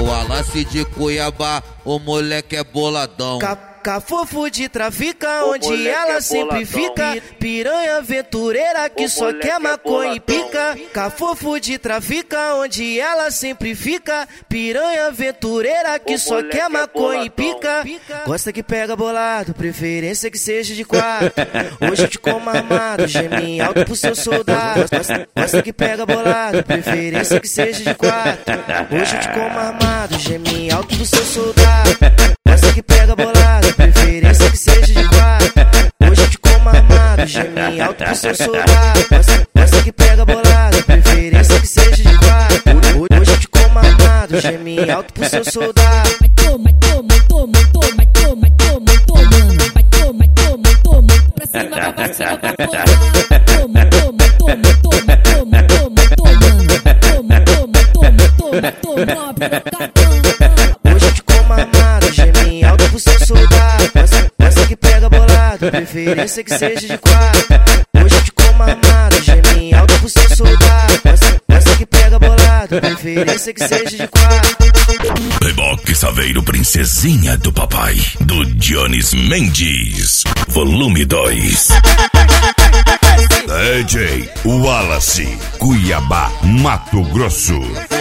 o Wallace de Cuiabá, o moleque é boladão. Cafofo de trafica, onde ela sempre fica. Piranha aventureira que só quer maconha e pica. Cafofo de trafica, onde ela sempre fica. Piranha aventureira que só quer maconha e pica. Gosta que pega bolado, preferência que seja de quatro. Hoje eu te como armado, geme alto pro seu soldado. Gosta que pega bolado, preferência que seja de quatro. Hoje eu te como armado, geme alto pro seu soldado. Gosta que pega bolado, preferência que seja de quatro. Hoje eu te como armado, geme alto pro seu soldado. Gosta que pega bolado, preferência que seja de quatro. Hoje eu te como armado, geme alto pro seu soldado. Vai toma, pra cima, pra baixo, pra fora. Hoje eu te como armado, geme alto pro seu soldado. Gosta que pega bolado, preferência que seja de quatro. Hoje eu te como armado, geme alto pro seu soldado. Gosta que pega bolado, preferência que seja de quatro. Reboque Saveiro, princesinha do papai, do Dionis Mendes, volume 2. DJ Wallace, Cuiabá, Mato Grosso.